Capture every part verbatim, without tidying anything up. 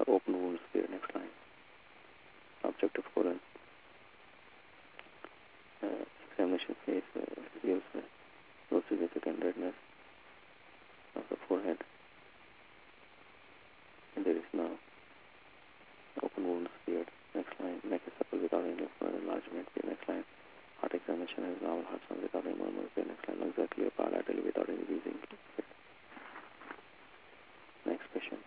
or open wounds. Period. Next line. Objective colon. Uh, examination phase uh, reveals uh, no significant redness of the forehead, and there is no open wounds. Period. Next line. Neck is supple without any further enlargement. Period. Next line. Heart examination has normal heart sound without any murmur. Period. Next line. Lungs are clear bilaterally without any wheezing. Next patient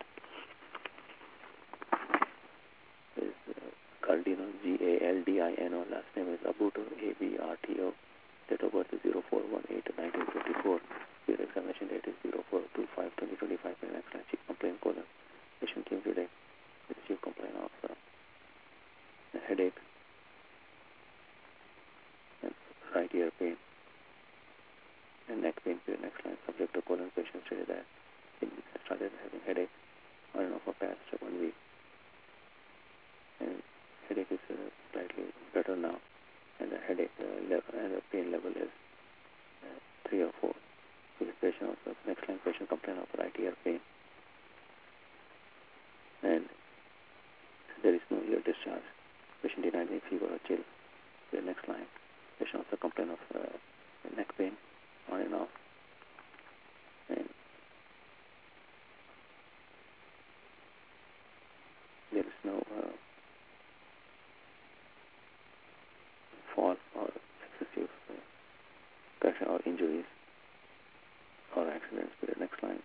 is uh, Galdino, G A L D I N O. Last name is Abuto, A B R T O. Date of birth is zero four one eight nineteen fifty-four. Your examination date is zero four two five twenty twenty-five. Next line. Chief complaint colon. Patient came today with chief complaint of uh, headache and right ear pain and neck pain. Period. Next line. Subject to colon. Patient stated that he started having headache on and off for past one week, and headache is uh, slightly better now, and the headache uh, level and the pain level is uh, three or four. So this patient also, next line, patient complained of right ear pain, and there is no ear discharge. Patient denied any fever or chill. The next line, patient also complained of uh, neck pain on and off, and there is no uh, fall or excessive uh, pressure or injuries or accidents. Period. Next line.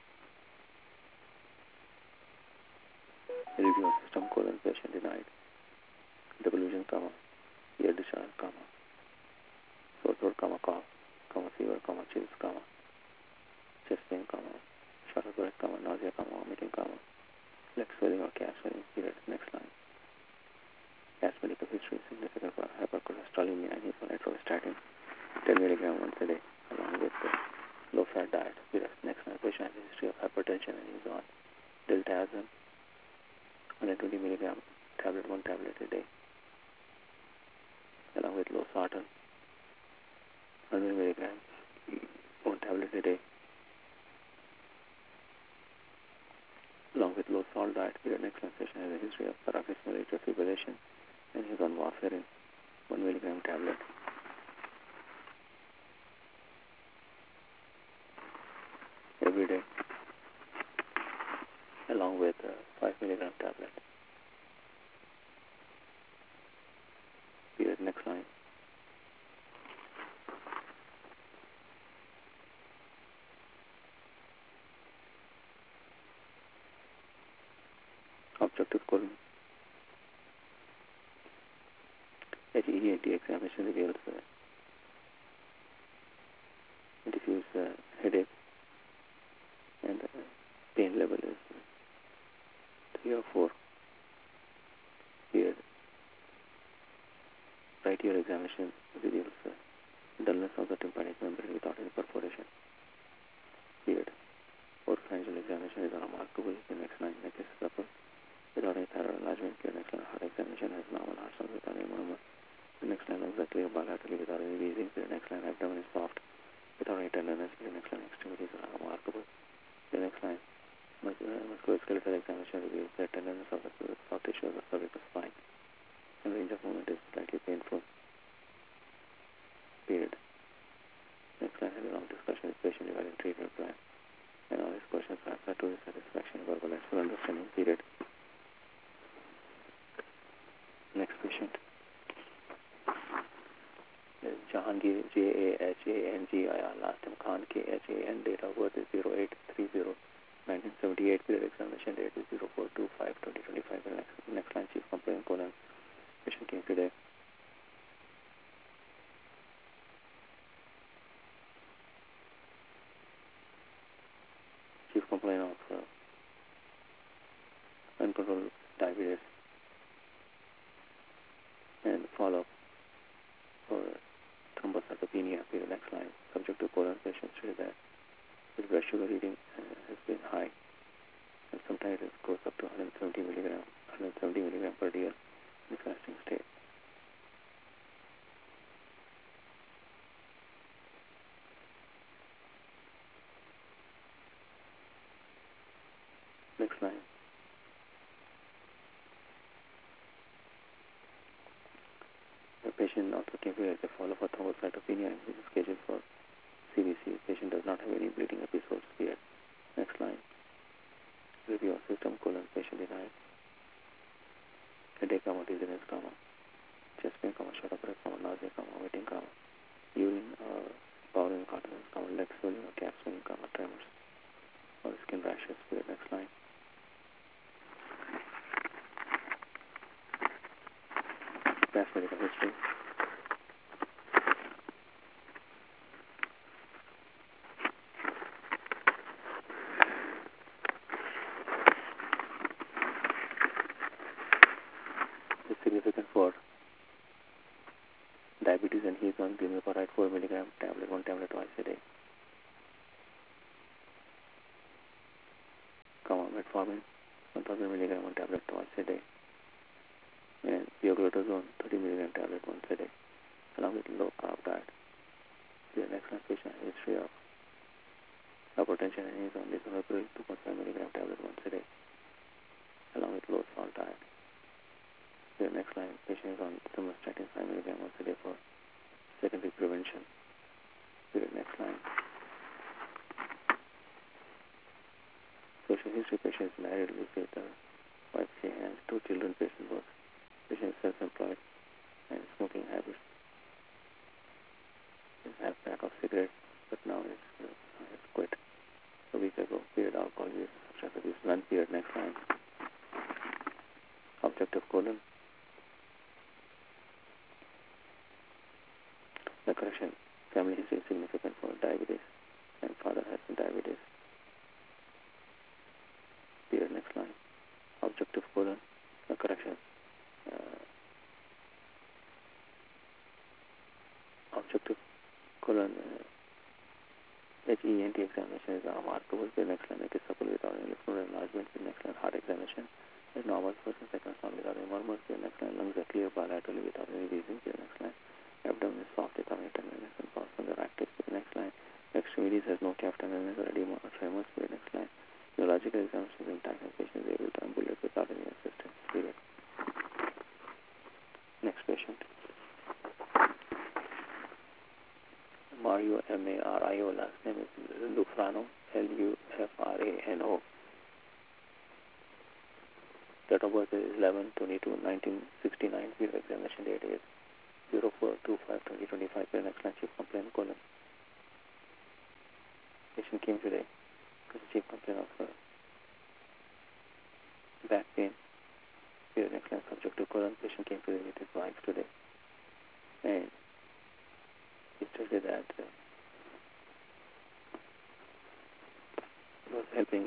Review of system colon. Patient denied devolution, comma, ear discharge, comma, sore throat, comma, cough, comma, fever, comma, chills, comma, chest pain, comma, short of breath, comma, nausea, comma, vomiting, comma, leg swelling or calf swelling. Period. Next line. Gas medical history significant for hypercholesterolemia and he's on atorvastatin ten milligram once a day along with the low fat diet. Period. Next line. Patient has a history of hypertension and he's on diltiazem one hundred twenty milligram tablet, one tablet a day along with losartan one hundred milligrams, one tablet a day along with low salt diet. Period. Next line. Patient has a history of paroxysmal atrial fibrillation and he's on warfarin one milligram tablet every day along with uh, five milligram tablet. Period. Next line. Objective colon. H E D examination reveals uh, diffuse uh, headache and uh, pain level is uh, three or four. Period. Right ear examination reveals uh, dullness of the tympanic membrane without any perforation. Period. Oropharyngeal examination is unremarkable. The next line. Neck is supple without any thyroid enlargement. Period. Next line. Heart examination has normal heart sound without any murmur. The next line. Lungs are clear bilaterally without any wheezing. Period. Next line. Abdomen is soft without any tenderness. Period. Next line. Extremities are unremarkable. The next line. Mus- uh, musculoskeletal examination reveals the tenderness of the soft tissue of the cervical spine, and range of movement is slightly painful. Period. Next line has a long discussion with patient regarding treatment plan, and all his questions are answered to his satisfaction, verbal and full understanding. Period. Next patient is Jahangir, J A H A N G I R, last name Khan, K H A N, date of birth is zero eight three zero nineteen seventy-eight. Period. Examination date is zero four two five twenty twenty-five. Next, next line. Chief complaint colon. Patient came today chief complaint of uh, uncontrolled diabetes and follow-up for thrombocytopenia. Period. Next line. Subject to colon. Patient stated that his blood sugar reading uh, has been high, and sometimes it goes up to one hundred seventy milligram, one hundred seventy milligram per day in fasting state. Next line. Patient also came here as a follow for thrombocytopenia and is scheduled for C B C. Patient does not have any bleeding episodes here. Next line. Review of system, colon, patient denied. Headache, comma, dizziness, comma, chest pain, comma, short of breath, comma, nausea, comma, vomiting, comma, urine or bowel incontinence, comma, leg swelling or calf swelling, comma, tremors or skin rashes. Period. Next line. Past medical history. Is significant for diabetes, and he is on glimepiride four milligram tablet, one tablet twice a day. Comma, metformin one thousand milligram, one tablet twice a day. And pioglitazone thirty milligram tablet once a day, along with low carb diet. The next line. Patient history of hypertension, and he is on lisinopril two point five milligram tablet once a day, along with low salt diet. The next line. Patient is on simvastatin five milligram once a day for secondary prevention. The next line. Social history. Patient is married, lives with a wife, she has two children. Patient works. Patient is self-employed and smoking habits. He has a pack of cigarettes, but now it's, uh, it's quit a week ago. Period. Alcohol use, substance abuse, none. Period. Next line. Objective colon. The correction. Family history is significant for diabetes, and father has diabetes. Period. Next line. Objective colon. The correction. Uh, objective colon. Uh, H E N T examination is remarkable. The next line. It is supple without any lymph node enlargement. The next line. Heart examination is normal person. Second line without any murmurs. The next line. Lungs are clear bilaterally without any wheezing. The next line. Abdomen is soft without any tenderness and pulse when they're active. The next line. Extremities has no calf tenderness or edema or tremors. The next line. Neurological examination is intact and patient is able to ambulate without any assistance. Period. Next patient. Mario, M A R I O, last name is Lufrano, L U F R A N O. Date of birth is eleven twenty-two nineteen sixty-nine. Period. Examination date is zero four two five twenty twenty-five. Period. Next line. Chief complaint, colon. Patient came today because chief complaint of uh, back pain. Period. Next line. Subject to colon. Patient came today with his wife today, and he stated that uh, he was helping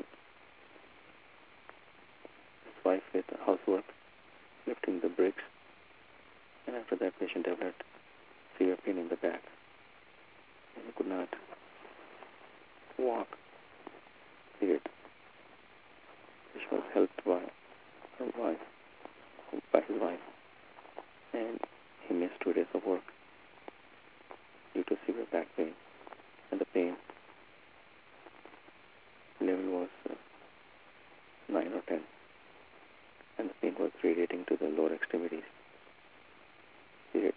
his wife with housework, lifting the bricks, and after that patient developed severe pain in the back, and he could not walk. Period. She was helped by her wife, by his wife, and he missed two days of work due to severe back pain, and the pain level was uh, nine or ten, and the pain was radiating to the lower extremities. Period.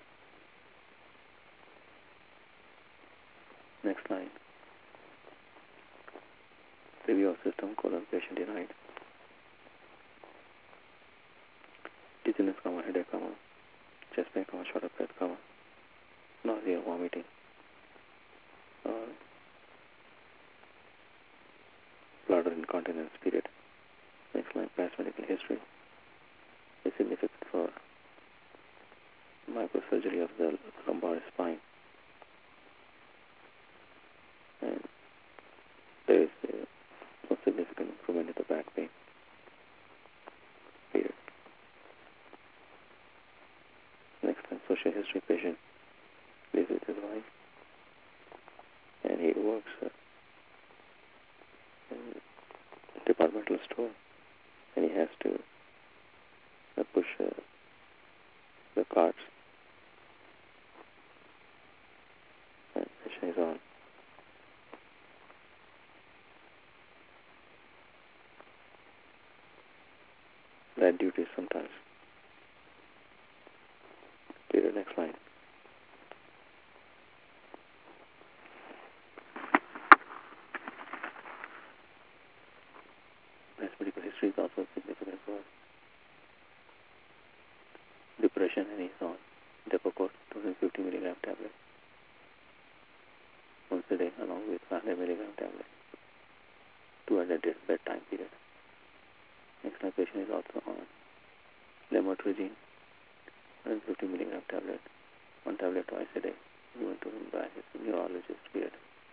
Next line. Review of system, colon, patient denied. Dizziness, comma, headache, comma, chest pain, comma, short of breath, comma, nausea, vomiting, uh, bladder incontinence. Period. Next line. Past medical history is significant for microsurgery of the lumbar spine, and there is uh, no significant improvement in the back pain. Period. Next line. Social history. Patient lives with his wife, and he works uh, in a departmental store, and he has to uh, push uh, the carts, and patient is on that duty sometimes. Period. Period. Next line. Past medical history is also significant for depression, and he's on Depakote two hundred fifty milligram tablet once a day along with five hundred milligram tablet, two hundred days bedtime period. Next line, patient is also on lamotrigine one hundred fifty milligram tablet, one tablet twice a day, given to him by his neurologist. Period.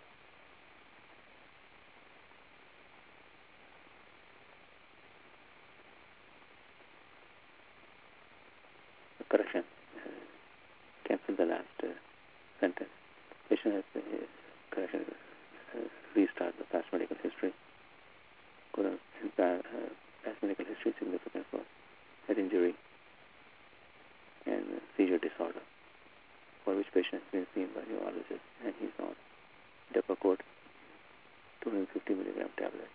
Correction. Uh, cancel the last uh, sentence. Patient has uh, his correction. Uh, restart the past medical history. Colon, uh, past medical history is significant for head injury and uh, seizure disorder, for which patient has been seen by neurologist, and he's on Depakote two hundred fifty milligram tablet.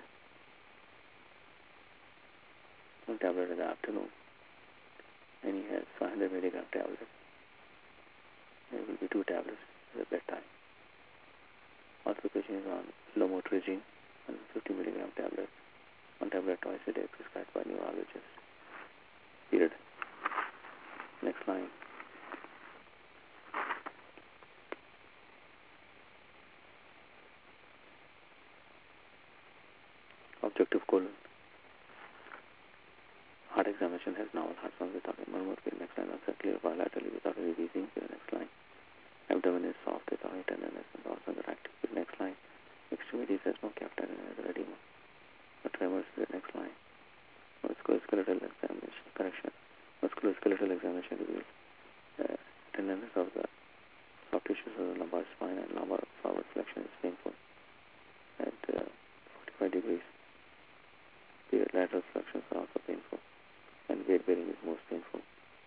One tablet in the afternoon, and he has five hundred milligram tablet. There will be two tablets at the bedtime. Also, patient is on lamotrigine one hundred fifty milligram tablet. One tablet twice a day prescribed by neurologist. Period. Next line. Objective colon. Heart examination has novel heart sounds without a murmur. Next line. Also clear bilaterally without a wheezing. Next line. Abdomen is soft without any tenderness and also active. Next line. Extremities has no captain and has edema. No tremors. Next line. Musculoskeletal examination. Correction. Musculoskeletal examination reveals uh, tenderness of the soft tissues of the lumbar spine and lumbar forward flexion is painful at uh, forty-five degrees. The lateral flexions are also painful, and weight bearing is most painful.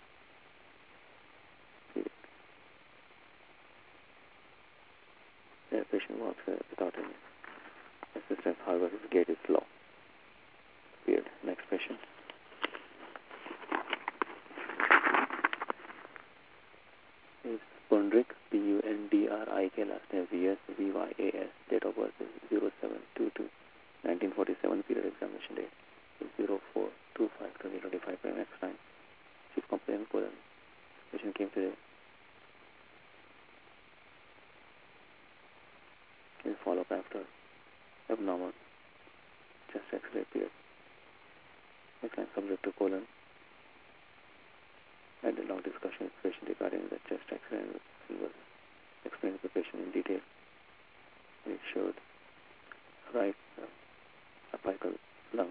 The patient walks uh, without any assistance, however, his gait is slow. Weird. Next patient. Is Pundrik, P U N D R I K, last name V S V Y A S, date of birth is zero seven two two nineteen forty-seven, period examination date is zero four two five twenty twenty-five. Next time, chief complaint colon. Patient came today. Will follow up after abnormal chest X-ray. Period. Next line, subject to colon. Had a long discussion with patient regarding the chest X-ray and was explained to the patient in detail. It showed right uh, apical lung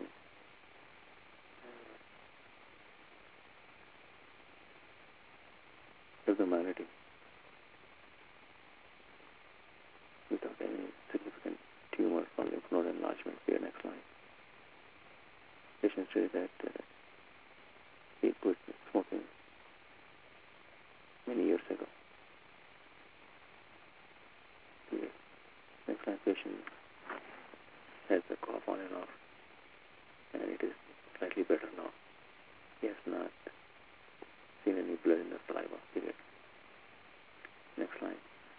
abnormality without any significant tumor or lymph node enlargement. Here, next line. Patient said that uh, he quit smoking many years ago. Here. Next line, patient has a cough on and off, and it is slightly better now. He has not seen any blood in the saliva. Period. Next line.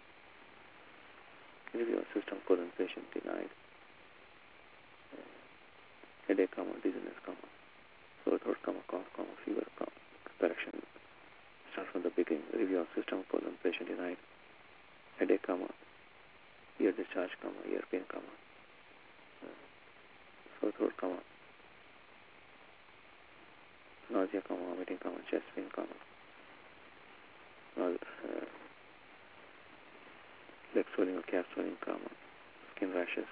Review of system colon. Patient denied uh, headache, comma, dizziness, comma, sore throat, comma, cough, comma, fever, comma. Correction. Start from the beginning. Review of system colon. Patient denied headache, comma, ear discharge, comma, ear pain, comma, uh, sore throat, comma, nausea, comma, vomiting, comma, chest pain, comma, uh, leg swelling or calf swelling, comma, skin rashes,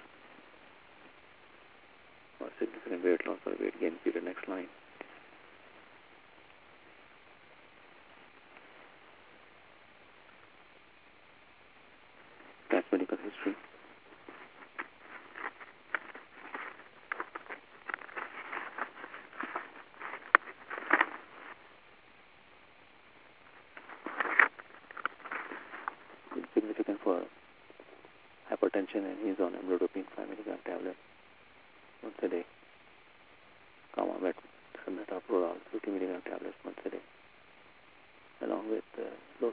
or significant weight loss or weight gain. Period. Next line. Past medical history. It's significant for hypertension, and he's on amlodipine five milligram tablet once a day, comma, met, metoprolol fifty milligram tablets once a day, along with uh, low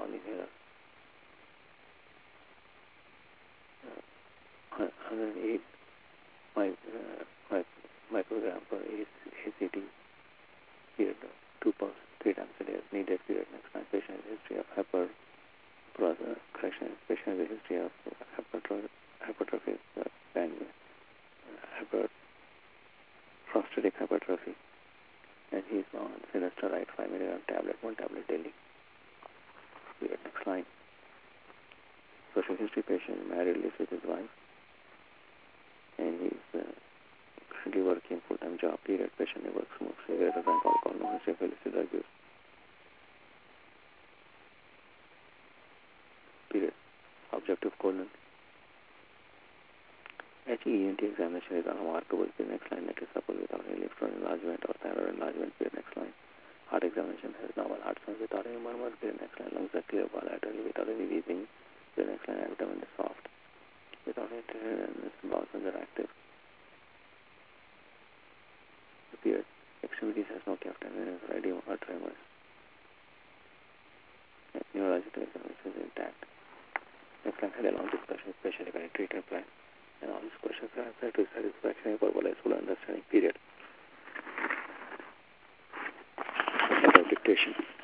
non-inhaler. Uh, one hundred eight mic, uh, mic, microgram per A C T, period two pulse, three times a day as needed, period. Next line, patient history of hyper, correction, patient with history of hypertrophic, hypertrophic uh, bandwidth, hyper, prostatic hypertrophy, and he's on finasteride five milligram tablet, one tablet daily. Period. Next line. Social history patient married, lives with his wife, and he's uh, currently working full-time job. Period. Patient never smokes cigarettes or drink alcohol, no history of illicit drug use. Period. Objective colon. H E N T examination is unremarkable. The next line, neck is supple without any lymph node enlargement or thyroid enlargement. Period. Next line. Heart examination has normal heart sounds without any murmur. Period. Next line. Lungs are clear bilaterally without any wheezing. Period. Next line. Abdomen is soft without any tenderness. Bowel sounds are active. Period. Extremities has no cleft and or edema or tremors. Neurological examination is intact. Next line. Had a long discussion with patient regarding treatment plan. And all these questions are answered to satisfaction and verbalized full understanding. Period. Dictation.